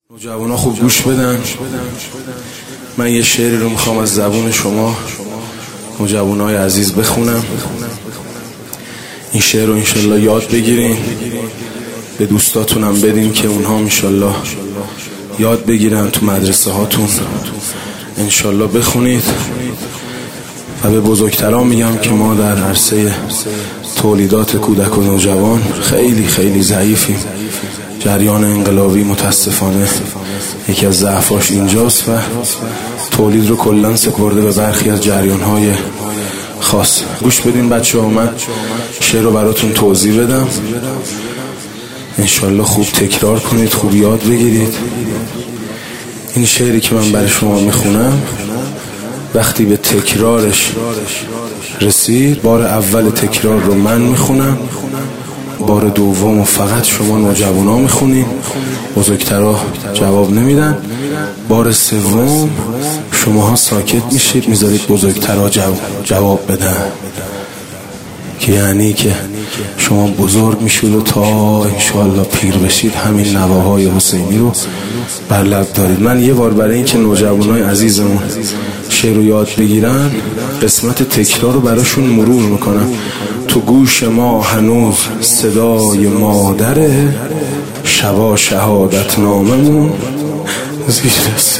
نوجوانا خوب گوش بدن. من یه شعری رو میخوام از زبون شما نوجوانای عزیز بخونم. این شعر رو انشالله یاد بگیرین، به دوستاتونم بدین که اونها انشالله یاد بگیرن، تو مدرسه هاتون انشالله بخونید. و به بزرگتران میگم که ما در عرصه تولیدات کودک و نوجوان خیلی خیلی ضعیفیم. جریان انقلابی متاسفانه یکی از ضعفاش اینجاست و تولید رو کلاً سپرده به برخی از جریان‌های خاص. گوش بدین بچه‌ها، من شعر رو براتون توضیح بدم، انشالله خوب تکرار کنید، خوب یاد بگیرید. این شعری که من برای شما میخونم وقتی به تکرارش رسید، بار اول تکرار رو من میخونم، بار دوم فقط شما نوجوانا میخونین، بزرگترها جواب نمیدن، بار سوم شماها ساکت میشید، میذارید بزرگترها جواب بدن، که یعنی که شما بزرگ میشید و تا انشاءالله پیر بشید همین نواهای حسینی رو بر لب دارید. من یه بار برای اینکه نوجوانای عزیزمون شعر رو یاد بگیرن قسمت تکرار رو براشون مرور میکنم. تو گوش ما هنوز صدای مادره، شبا شهادت ناممون زیر سر.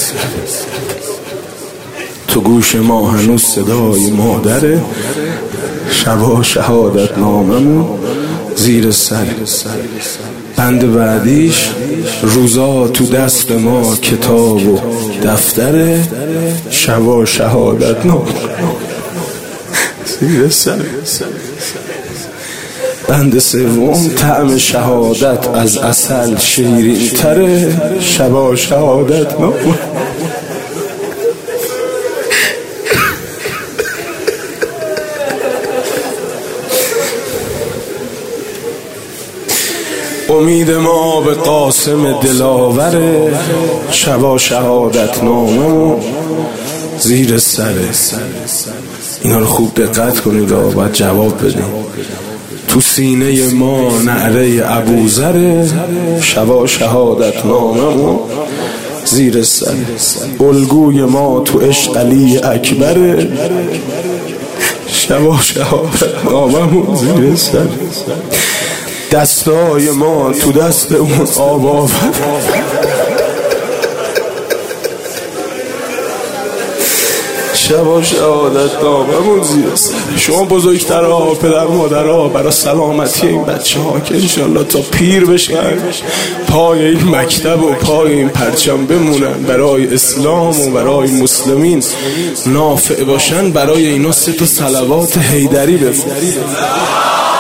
تو گوش ما هنوز صدای مادره، شبا شهادت ناممون زیر سر. بند بعدیش روزا تو دست ما کتاب و دفتره، شبا شهادت ناممون زیر سر. بند سوم طعم شهادت از عسل شیرین تره، شبا شهادت ناممون. امید ما به قاسم دلاوره، شبا شهادت ناممون زیر سره. اینا رو خوب دقت کنید و باید جواب بدید. تو سینه ما نعره ابوذره، شبا شهادت ناممون زیر سره. الگوی ما تو عشق علی اکبره، شبا شهادت ناممون زیر سره. دستای ما تو دست اون آبا، شبا شهادت ناممون زیر سر. شما بزرگترها، پدر مادرها، برای سلامتی این بچه ها که انشالله تا پیر بشن پای این مکتب و پای این پرچم بمونن، برای اسلام و برای مسلمین نافع باشن، برای اینا 3 صلوات حیدری بفرستید.